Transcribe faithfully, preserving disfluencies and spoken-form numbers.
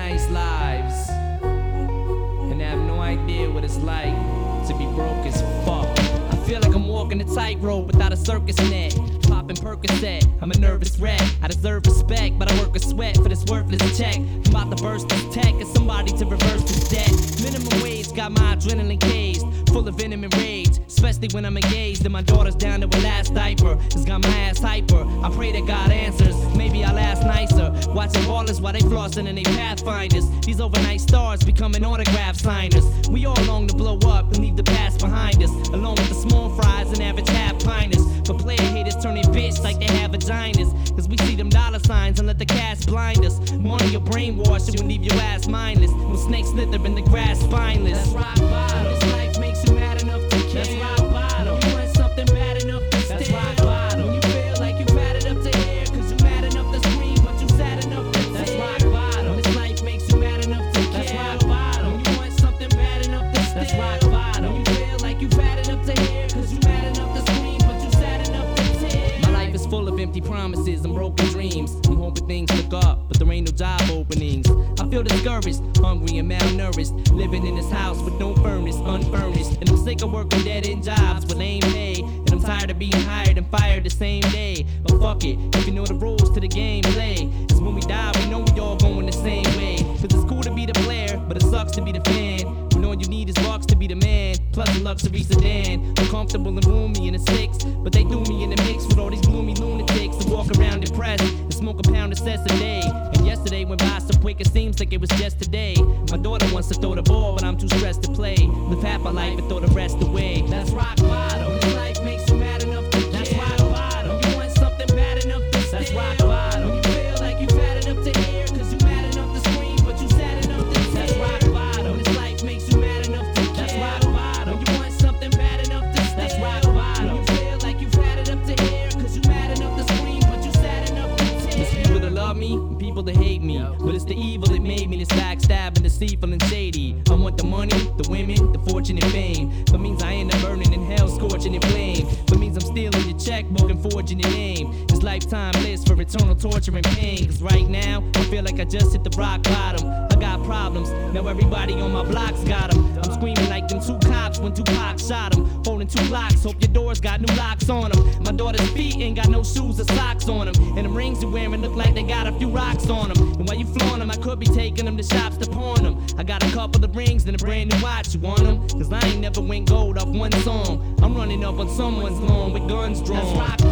nice lives and have no idea what it's like to be broke as fuck. I feel like I'm walking a tightrope without a circus net. Popping Percocet, I'm a nervous wreck. I deserve respect, but I work a sweat for this worthless check. I'm about to burst this tech and somebody to reverse this debt. Minimum wage got my adrenaline caged, full of venom and rage, especially when I'm engaged and my daughter's down to her last diaper. It's got my ass hyper. I pray that God answers. Maybe I'll ask nicer. Watching ballers while they flossing and they pathfinders. These overnight stars becoming autograph signers. We all long to blow up and leave the past behind us, along with the small fries and average half piners. But player haters turning bitch like they have vaginas, cause we see them dollar signs and let the cash blind us. Money or brainwash, it will leave your ass mindless. When snakes slither in the grass spineless. That's rock bottom. This life makes you mad enough to care. That's rock bottom. You want something bad enough to stay. That's rock bottom. When you feel like you've had it up to here, cause you mad enough to scream, but you sad enough to tear. That's rock bottom. This life makes you mad enough to care. That's rock bottom. When you want something bad enough to stay. That's rock bottom. When you feel like you've had it up to here, cause you mad enough to scream, but you sad enough to tear. My life is full of empty promises and broken dreams. I'm hoping things look up, but there ain't no job openings. I feel discouraged, hungry and malnourished, living in this house with no furnace, unfurnished. And I'm sick of working dead-end jobs with lame pay, and I'm tired of being hired and fired the same day. But fuck it, if you know the rules to the game, play. Cause when we die, we know we all going the same way. Cause it's cool to be the player, but it sucks to be the fan. When all you need is bucks to be the man, plus a luxury sedan. I'm comfortable and roomy in a six, but they threw me in the mix with all these gloomy lunatics that walk around depressed and smoke a pound of cess a day. And yesterday went by so quick it seems like it was just today. My daughter wants to throw the ball, but I'm too stressed to play. Live half my life and throw the rest away. That's rock bottom. When life makes you mad enough to care. That's rock bottom. When you want something bad enough to stay. That's rock bottom. When you feel like you've had it up to here, cause you mad enough to scream, but you sad enough to tear. That's rock bottom. When this life makes you mad enough to care. That's rock bottom. When you want something bad enough to stay. That's rock bottom. When you feel like you've had it up to here, cause you mad enough to scream, but you sad enough to tear. There's people that love me and people that hate me, but it's the evil that made me this backstabbing, deceitful and shady. I want the money, the women, the fortune and fame. But means I end up burning in hell, scorching in flame. But means I'm stealing your checkbook and forging your name. This lifetime list for eternal torture and pain. Cause right now, I feel like I just hit the rock bottom. I got problems, now everybody on my block's got them. I'm screaming like them two cops when Tupac shot them. Holding two locks, hope your doors got new locks on them. My daughter's feet ain't got no shoes or socks on them. And them rings you're wearing look like they got a few rocks on them. And while you flaunt them, I could be taking them to shops to pawn them. I got a couple of rings and a brand new watch, you want them? Cause I ain't never went gold off one song. I'm running up on someone's lawn with guns drawn. That's rock